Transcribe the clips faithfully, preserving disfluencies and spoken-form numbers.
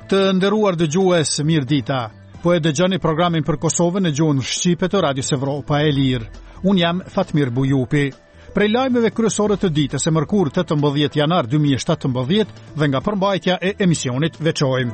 Të nderuar dëgjues, mirëdita. Po e dëgjoni programin për Kosovën në gjuhën shqipe të Radios Evropa e Lirë. Unë jam Fatmir Bujupi. Prej lajmeve kryesore të ditës e mërkur tetëmbëdhjetë janar dy mijë e shtatëmbëdhjetë dhe nga përmbajtja e emisionit veçojmë.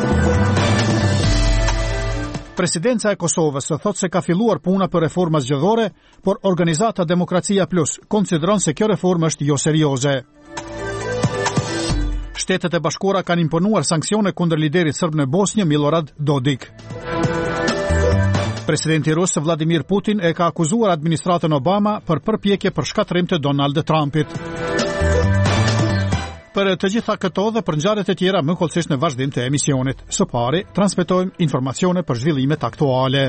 Presidenca e Kosovës thotë se ka filluar puna për reforma zgjedhore, por organizata Demokracia Plus konsideron se kjo reformë është jo serioze. Shtetet e Bashkuara kanë imponuar sanksione kundër liderit serb në Bosnjë, Milorad Dodik. Presidenti rus Vladimir Putin e ka akuzuar administratën Obama për përpjekje për shkatërrim të Donald Trumpit. Për të gjitha këto dhe për ngjarjet e tjera më kollësisht në vazhdim të emisionit. Së pari, transmetojmë informacione për zhvillimet aktuale.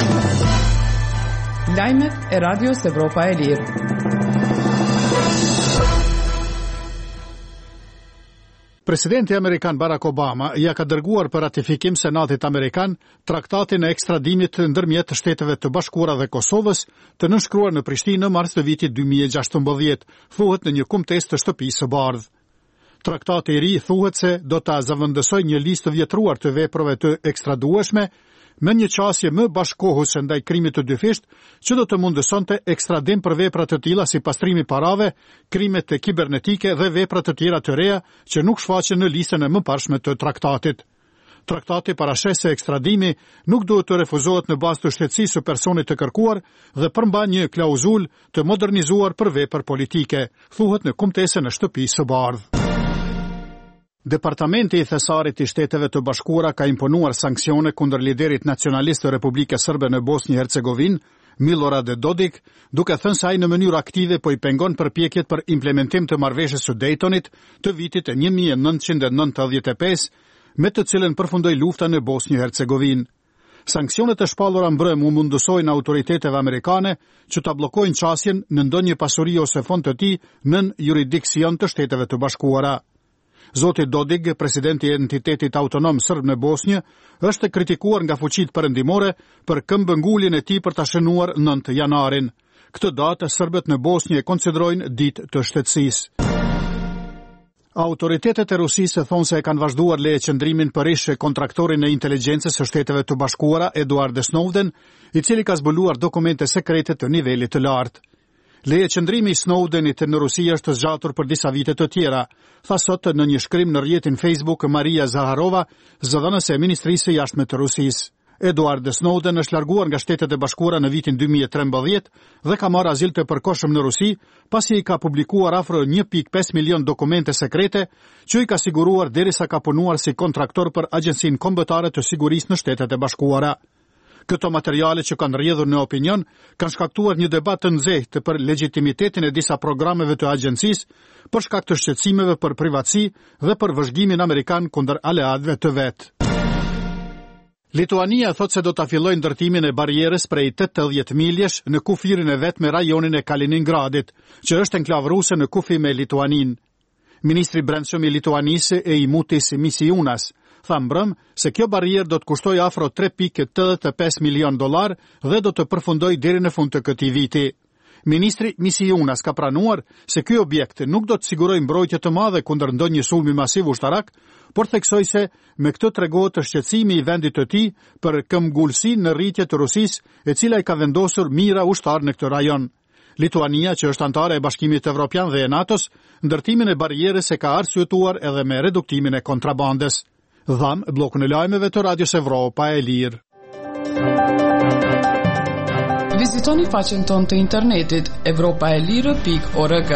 Lajmet e Radios Evropa e Lirë. Presidenti Amerikan Barack Obama ja ka dërguar për ratifikim Senatit Amerikan traktatin e ekstradimit ndërmjet Shteteve të Bashkuara dhe Kosovës, të nënshkruar në Prishtinë në mars të vitit dy mijë e gjashtëmbëdhjetë, thuhet në një kumtesë të Shtëpisë së Bardhë. Traktati i ri thuhet se do ta zavendësoj një listë të vjetruar të veprave të ekstradueshme me një qasje më bashkohuse ndaj krimit të dyfisht, që do të mundësonte ekstradim për vepra të tilla si pastrimi parave, krimet kibernetike dhe vepra të tjera të reja që nuk shfaqen në listën e mëparshme të traktatit. Traktati parashes se ekstradimi nuk duhet të refuzohet në bazë të shtetësisë së personit të kërkuar dhe përmban një klauzul të modernizuar për vepër politike, thuhet në kumtesën e Shtëpisë së Bardhë. Departamenti i Thesarit i Shteteve të Bashkuara ka imponuar sanksione kundër liderit nacionalist të Republikës Serbe në Bosnjë Hercegovinë, Milorad Dodik, duke thënë se ai në mënyrë aktive po i pengon përpjekjet për implementim të marrëveshjes së Daytonit të vitit një mijë e nëntëqind e nëntëdhjetë e pesë, me të cilën përfundoi lufta në Bosnjë Hercegovinë. Sanksionet e shpallura mbrëm u mundësojnë autoriteteve amerikane që ta bllokojnë qasjen në ndonjë pasuri ose fond të tij nën jurisdiksion të Shteteve të Bashkuara. Zoti Dodik, presidenti i entitetit autonom serb në Bosnjë, është kritikuar nga fuqitë perëndimore për këmbënguljen e tij për ta shënuar nëntë janarin. Këtë datë serbët në Bosnjë e konsiderojnë ditë të shtetësisë. Autoritetet e Rusisë thonë se e kanë vazhduar leje qëndrimin për ish kontraktorin e inteligjencës së Shteteve të Bashkuara, Edward Snowden, i cili ka zbuluar dokumente sekrete të nivelit të lartë. Leje qëndrimi i Snowdenit në Rusi është zgjatur për disa vite të tjera, tha sot në një shkrim në rrjetin Facebook Maria Zaharova, zëdhënëse e Ministrisë së Jashtme të Rusisë. Edward Snowden është larguar nga Shtetet e Bashkuara në vitin dy mijë e trembëdhjetë dhe ka marrë azil të përkohshëm në Rusi, pasi i ka publikuar afro një pikë pesë milion dokumente sekrete që i ka siguruar derisa ka punuar si kontraktor për Agjencinë Kombëtare të Sigurisë në Shtetet e Bashkuara. Këto materiale që kanë rrjedhur në opinion kanë shkaktuar një debat të nxehtë për legjitimitetin e disa programeve të agjencisë për shkak të shqetësimeve për privatësi dhe për vëzhgimin amerikan kundër aleatëve të vet. Lituania thotë se do ta fillojë ndërtimin e barrierës prej tetëdhjetë miljesh në kufirin e vet me rajonin e Kaliningradit, që është enklavë ruse në kufi me Lituaninë. Ministri i Brendshëm i Lituanisë Eimutis Misiunas tha mbrëm se kjo barrierë do të kushtoj afro tre pikë tetëdhjetë e pesë milion dollar dhe do të përfundoj deri në fund të këtij viti. Ministri Misiunas ka pranuar se ky objekt nuk do të sigurojë mbrojtje të madhe kundër ndonjë sulmi masiv ushtarak, por theksoi se me këtë tregohet të shqetësimi i vendit të tij për këmbgulësi në rritje të Rusisë, e cila i ka vendosur mira ushtar në këtë rajon. Lituania, që është antare e Bashkimit Evropian dhe e NATO-s, ndërtimin e barrierës e ka arsyetuar edhe me reduktimin e kontrabandës. Dham blokun e lajmeve të Radios Evropa e Lirë. Vizitoni faqen tonë të internetit evropaelire pikë org.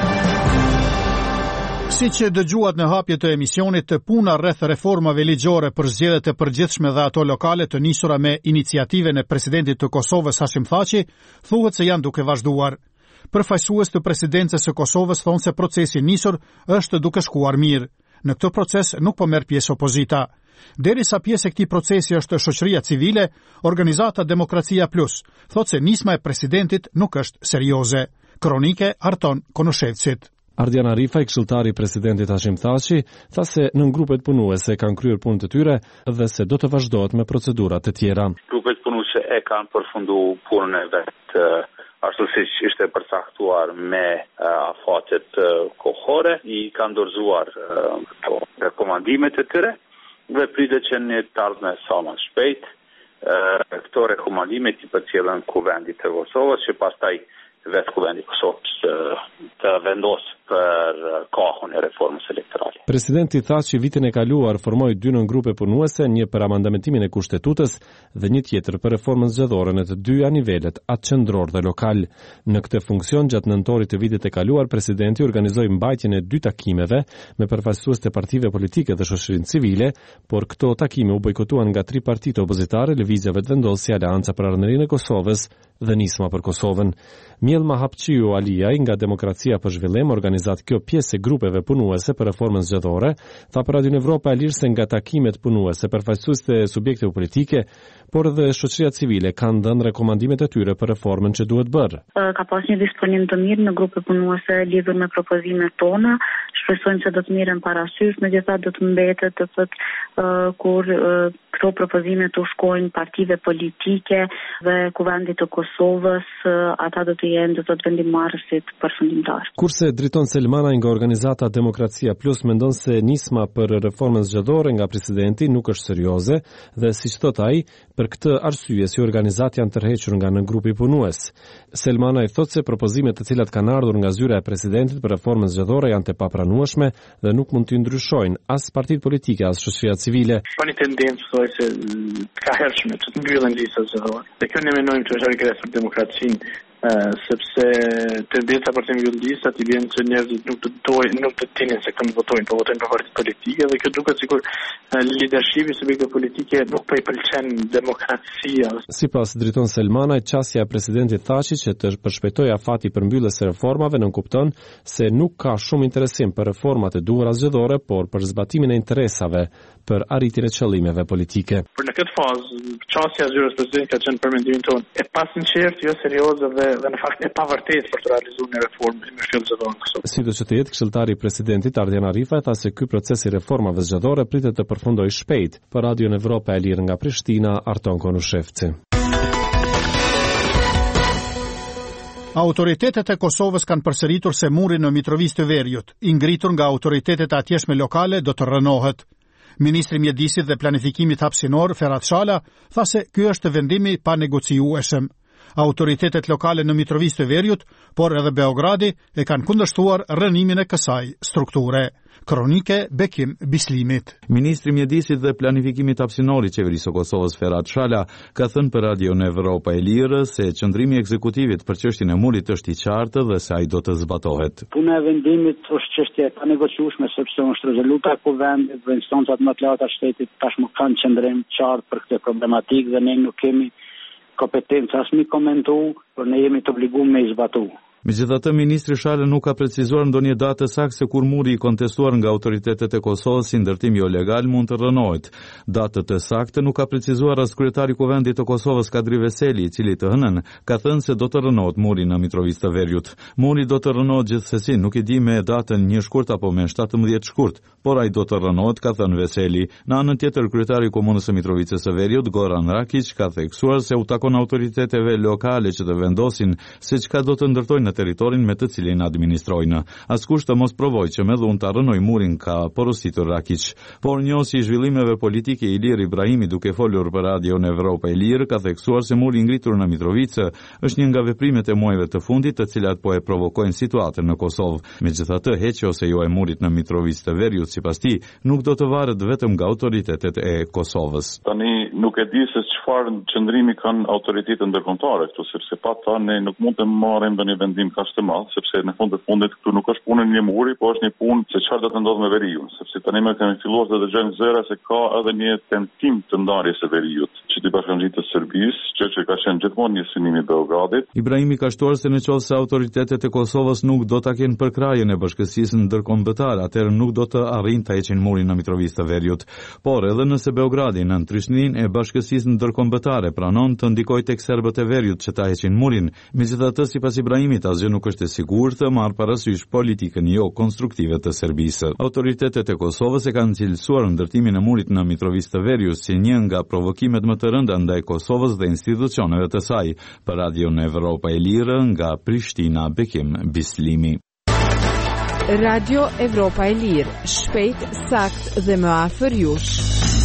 Si që dëgjuat në hapje të emisionit, të puna rreth reformave ligjore për zgjedhjet e përgjithshme dhe ato lokale të nisura me iniciativen e presidentit të Kosovës Hashim Thaçi, thuhet se janë duke vazhduar. Përfaqësues të presidencës së Kosovës thonë se procesi nisur është duke shkuar mirë. Në këtë proces nuk po merr pjesë opozita. Derisa pjesë e këtij procesi është shoqëria civile, organizata Demokracia Plus thotë se nisma e presidentit nuk është serioze. Kronike Arton Konoshevcit. Ardian Arifa, i këshilltari i presidentit Hashim Thaçi, tha se nën grupet punuese kanë kryer punën e tyre dhe se do të vazhdohet me procedurat e tjera. Grupet punuese e kanë përfunduar punën e vet ashtu siç ishte përcaktuar me uh, afatet uh, kohore, i kanë dorëzuar uh, rekomandimet e tyre vepritet që një të ardhme sa më shpejt këto rekomandime të përcjellen Kuvendi të Kosovës, që pastaj vetë Kuvendi i Kosovës të vendos për kohën e reformës elektorale. Presidenti tha që vitin e kaluar formoi dy nën grupe punuese, një për amandamentimin e kushtetutës dhe një tjetër për reformën zgjedhore në të dyja nivelet, atë qendror dhe lokal. Në këtë funksion gjatë nëntorit të vitit të kaluar, presidenti organizoi mbajtjen e dy takimeve me përfaqësues të partive politike dhe shoqërinë civile, por këto takime u bojkotuan nga tri partitë opozitare, lëvizjeve të vendosur si Aleanca për Ardhmërinë e Kosovës dhe Nisma për Kosovën. Mielma Hapqiu Aliaj nga Demokracia për Zhvillim, organizat kjo pjesë e grupeve punuese për reformën zgjedhore, tha për Radio Evropa e Lirë se nga takimet punuese përfaqësues të subjekteve politike, por edhe shoqëria civile kanë dhënë rekomandimet e tyre për reformën që duhet bërë. Ka pas një disponim të mirë në grupe punuese lidhur me propozimet tona. Shpresojmë se do të mirën parasysh, megjithatë do të mbetet të thotë uh, kur uh, këto propozime të shkojnë partive politike dhe Kuvendit të Kosovës, uh, ata do të jenë do të vendimmarrësit përfundimtar. Kurse Driton Selmana nga organizata Demokracia Plus mendon se nisma për reformën zgjedhore nga presidenti nuk është serioze dhe siç thot ai, për këtë arsye si organizat janë tërhequr nga në grupi punues. Selmana i thot se propozimet të cilat kanë ardhur nga zyra e presidentit për reformën zgjedhore janë të papranueshme dhe nuk mund të ndryshojnë as partitë politike as shoqëria civile. Ka një tendencë thoj se të ka hershme të mbyllen listat zgjedhore. Dhe kjo ne mendojmë që është regres për demokracinë. Uh, sepse tendenca për të mbyllur listat i vjen që njerëzit nuk të dojnë, nuk të tinin se kënd votojnë, po votojnë për partitë politike dhe kjo duket sikur uh, leadershipi subjekte politike nuk po i pëlqen demokracia. Sipas Driton Selmanaj, qasja e presidentit Thaçit që të përshpejtojë afati për mbylljes së reformave nënkupton se nuk ka shumë interesim për reformat e duhura zgjedhore, por për zbatimin e interesave për arritjen e qëllimeve politike. Për në këtë fazë, qasja e zyrës presidentit ka qenë për mendimin tonë e pasinqertë, jo serioze dhe dhe në fakt e pavërtetë për të realizuar një reformë në shkallë zgjedhore në Kosovë. Sido që të jetë, këshilltari i presidentit Ardian Arifa tha se ky proces i reformave zgjedhore pritet të përfundojë shpejt. Për Radio Evropa e Lirë nga Prishtina, Arton Konushevci. Autoritetet e Kosovës kanë përsëritur se muri në Mitrovisë të Veriut, i ngritur nga autoritetet atjeshme lokale, do të rënohet. Ministri i Mjedisit dhe Planifikimit Hapësinor Ferhat Shala tha se ky është vendimi pa negociueshëm. Autoritetet lokale në Mitrovisë të Veriut, por edhe Beogradi e kanë kundërshtuar rënimin e kësaj strukture. Kronike Bekim Bislimit. Ministri i Mjedisit dhe Planifikimit Hapësinor i Qeverisë së Kosovës Ferhat Shala ka thënë për Radio Evropa e Lirë se qëndrimi i ekzekutivit për çështjen e murit është i qartë dhe se ai do të zbatohet. Puna e vendimit është çështje e panegociueshme sepse është rezoluta e Kuvendit dhe instancat më të larta të shtetit tashmë kanë qëndrim qartë për këtë problematikë dhe ne nuk kemi kompetencë as mi komentu, por ne jemi të obliguar me i zbatu. Megjithatë, ministri Shala nuk ka precizuar ndonjë datë saktë se kur muri i kontestuar nga autoritetet e Kosovës si ndërtim jo legal mund të rënohet. Datët e saktë nuk ka precizuar as kryetari i Kuvendit të Kosovës Kadri Veseli, i cili të hënën ka thënë se do të rënohet muri në Mitrovisë të Veriut. Muri do të rënohet gjithsesi, nuk i di me datën një shkurt apo me shtatëmbëdhjetë shkurt, por ai do të rënohet, ka thënë Veseli. Në anën tjetër, kryetari i komunës së Mitrovicës së Veriut, Goran Rakić, ka theksuar se u takon autoriteteve lokale që të vendosin se çka do të ndërtojnë në territorin me të cilin administrojnë. Askush të mos provojë që me dhunë të rënoj murin, ka porositur Rakić. Por njohësi i zhvillimeve politike Ilir Ibrahimi, duke folur për Radio Evropa e Lirë, ka theksuar se muri ngritur në Mitrovicë është një nga veprimet e muajve të fundit, të cilat po e provokojnë situatën në Kosovë. Megjithatë, heqja ose jo e murit në Mitrovicë të Veriut, sipas tij, nuk do të varet vetëm nga autoritetet e Kosovës. Tani nuk e di se çfarë qëndrimi kanë autoritetet ndërkombëtare këtu, sepse pa ta ne nuk mund të marrim ndonjë vendim kaq të madh, sepse në fund të fundit këtu nuk është punë një muri, por është një punë se çfarë do të ndodhë me Veriun, sepse tani më kemi filluar të dëgjojmë zëra se ka edhe një tentim të ndarjes së Veriut, që të bashkangjitë të Serbisë, që që ka qenë gjithmonë një synim i Beogradit. Ibrahimi ka shtuar se nëse autoritetet e Kosovës nuk do ta kenë përkrahjen e bashkësisë ndërkombëtare, atëherë nuk do të arrijnë ta heqin murin në Mitrovisë të Veriut. Por edhe nëse Beogradi në ndryshninë e bashkësisë ndërkombëtare pranon të ndikojë tek serbët e Veriut që ta heqin murin, megjithatë sipas Ibrahimit asgjë nuk është e sigurt të marrë parasysh politikën jo konstruktive të Serbisë. Autoritetet e Kosovës e kanë cilësuar ndërtimin e murit në Mitrovisë të Veriut si një nga provokimet më të rënda ndaj Kosovës dhe institucioneve të saj. Për Radio Evropa e Lirë nga Prishtina, Bekim Bislimi. Radio Evropa e Lirë, shpejt, sakt dhe më afër jush.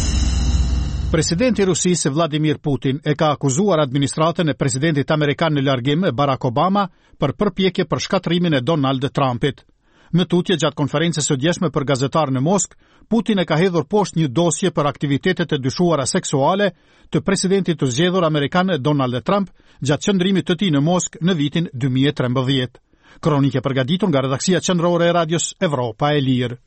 Presidenti i Rusisë Vladimir Putin e ka akuzuar administratën e presidentit amerikan në largim Barack Obama për përpjekje për shkatrimin e Donald Trumpit. Në tutje gjatë konferencës së djeshme për gazetarë në Moskë, Putin e ka hedhur poshtë një dosje për aktivitetet e dyshuara seksuale të presidentit të zgjedhur amerikan Donald Trump gjatë qëndrimit të tij në Moskë në vitin dy mijë e trembëdhjetë. Kronike përgatitur nga redaksia qendrore e Radios Evropa e Lirë.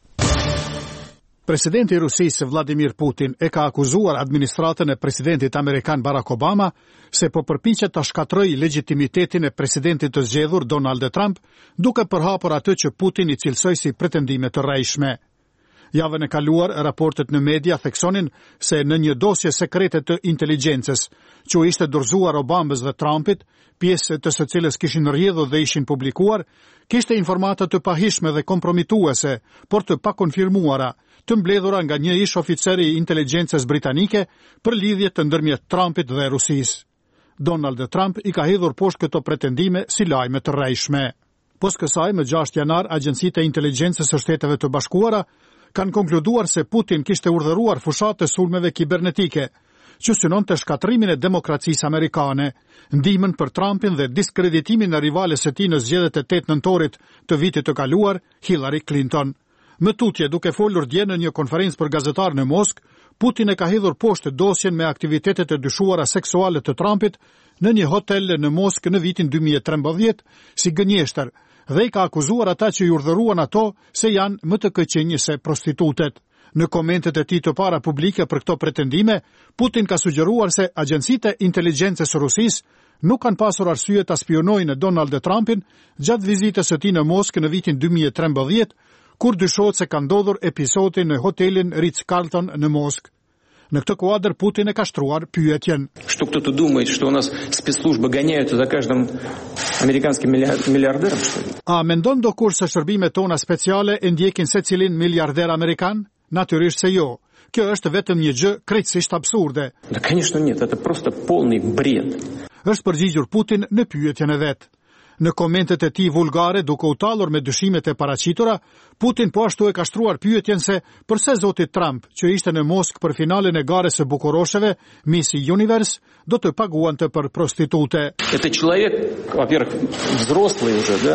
Presidenti i Rusisë Vladimir Putin e ka akuzuar administratën e presidentit amerikan Barack Obama se po përpiqet ta shkatërrojë legitimitetin e presidentit të zgjedhur Donald Trump, duke përhapur atë që Putin i cilësoi si pretendime të rrejshme. Javën e kaluar, raportet në media theksonin se në një dosje sekrete të inteligjencës, që ishte dorëzuar Obamës dhe Trumpit, pjesë të së cilës kishin rrjedhur dhe ishin publikuar, kishte informata të pahishme dhe kompromituese, por të pakonfirmuara, të mbledhura nga një ish oficeri i inteligjencës britanike për lidhje të ndërmjet Trumpit dhe Rusisë. Donald Trump i ka hedhur poshtë këto pretendime si lajme të rrejshme. Pas kësaj, më gjashtë janar, agjencitë e inteligjencës së Shteteve të Bashkuara kanë konkluduar se Putin kishte urdhëruar fushat të sulmeve kibernetike, që synon të shkatrimin e demokracisë amerikane, ndihmën për Trumpin dhe diskreditimin e rivales së tij në zgjedhjet e tetë nëntorit të vitit të kaluar, Hillary Clinton. Më tutje, duke folur dje në një konferencë për gazetarë në Moskë, Putin e ka hedhur poshtë dosjen me aktivitetet e dyshuara seksuale të Trumpit në një hotel në Moskë në vitin dy mijë e trembëdhjetë si gënjeshtër dhe i ka akuzuar ata që i urdhëruan ato se janë më të këqinj se prostitutet. Në komentet e tij të para publike për këto pretendime, Putin ka sugjeruar se agjencitë e inteligjencës së Rusisë nuk kanë pasur arsye ta spionojnë Donald Trumpin gjatë vizitës së tij në Moskë në vitin dy mijë e trembëdhjetë, kur dyshohet se ka ndodhur episodi në hotelin Ritz-Carlton në Moskë. Në këtë kuadër Putin e ka shtruar pyetjen. Что кто-то думает, что у нас спецслужбы гоняются за каждым американским миллиардером, что ли? A mendon do kur se shërbimet tona speciale e ndjekin secilin miliarder amerikan? Natyrisht se jo. Kjo është vetëm një gjë krejtësisht absurde. Да, конечно, нет, это просто полный бред. Është përgjigjur Putin në pyetjen e vet. Në komentet e tij vulgare, duke u tallur me dyshimet e paraqitura, Putin po ashtu e ka shtruar pyetjen se përse zoti Trump, që ishte në Moskë për finalen e garës së bukurosheve Miss Universe, do të paguante për prostitute. Это человек, во-первых, взрослый уже, да?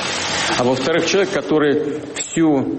А во-вторых, человек, который всю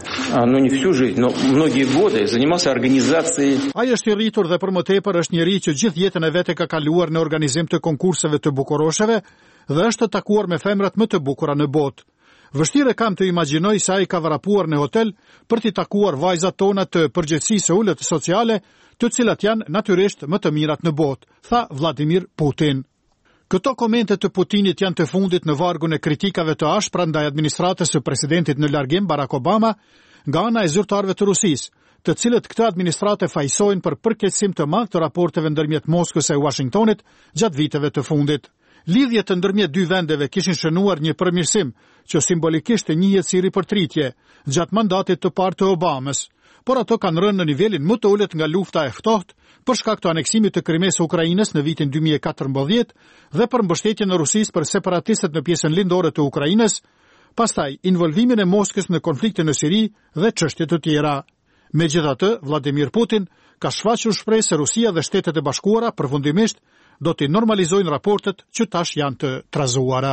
ну не всю жизнь, но многие годы занимался организацией. Ai është i rritur dhe për më tepër është njëri që gjithë jetën e vet e ka kaluar në organizim të konkurseve të bukurosheve dhe është takuar me femrat më të bukura në botë. Vështirë kam të imagjinoj se ai ka vrapuar në hotel për t'i takuar vajzat tona të përgjegjësisë së ulët sociale, të cilat janë natyrisht më të mirat në botë, tha Vladimir Putin. Këto komente të Putinit janë të fundit në vargun e kritikave të ashpra ndaj administratës së presidentit në largim Barack Obama nga ana e zyrtarëve të Rusisë, të cilët këtë administratë fajsojnë për përkeqësim të madh të raporteve ndërmjet Moskës e Washingtonit gjatë viteve të fundit. Lidhjet ndërmjet dy vendeve kishin shënuar një përmirësim që simbolikisht e njihet si ripërtritje gjatë mandatit të parë të Obamës, por ato kanë rënë në nivelin më të ulët nga lufta e ftohtë për shkak të aneksimit të Krimes së Ukrainës në vitin dy mijë e katërmbëdhjetë dhe për mbështetjen e Rusisë për separatistët në pjesën lindore të Ukrainës, pastaj involvimin e Moskës në konfliktin në Siri dhe çështje të tjera. Megjithatë, Vladimir Putin ka shfaqur shpresë se Rusia dhe Shtetet e Bashkuara përfundimisht do të normalizojnë raportet që tash janë të trazuara.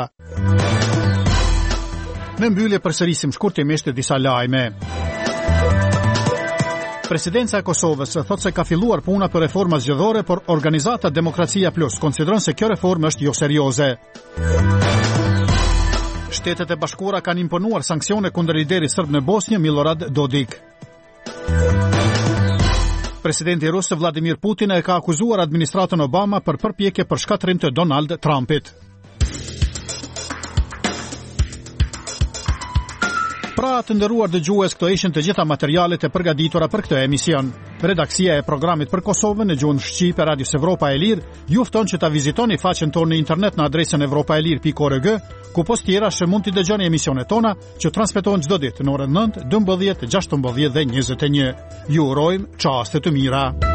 Në mbyllje përsërisim shkurtimisht disa lajme. Presidenca e Kosovës thot se ka filluar puna për reforma zgjedhore, por organizata Demokracia Plus konsideron se kjo reformë është jo serioze. Shtetet e Bashkuara kanë imponuar sanksione kundër liderit serb në Bosnjë, Milorad Dodik. Presidenti rus Vladimir Putin e ka akuzuar administratën Obama për përpjekje për shkatrim të Donald Trumpit. Pra të nderuar dëgjues, këto ishin të gjitha materialet e përgatitura për këtë emision. Redaksia e programit për Kosovën në gjuhën shqipe Radios Evropa e Lirë ju fton që ta vizitoni faqen tonë në internet në adresën evropaelir pikë org, ku post tjera që mund t'i dëgjoni emisionet tona që transmetohen çdo ditë në orën nëntë, dymbëdhjetë, gjashtëmbëdhjetë dhe njëzet e një. Ju urojmë çaste të mira.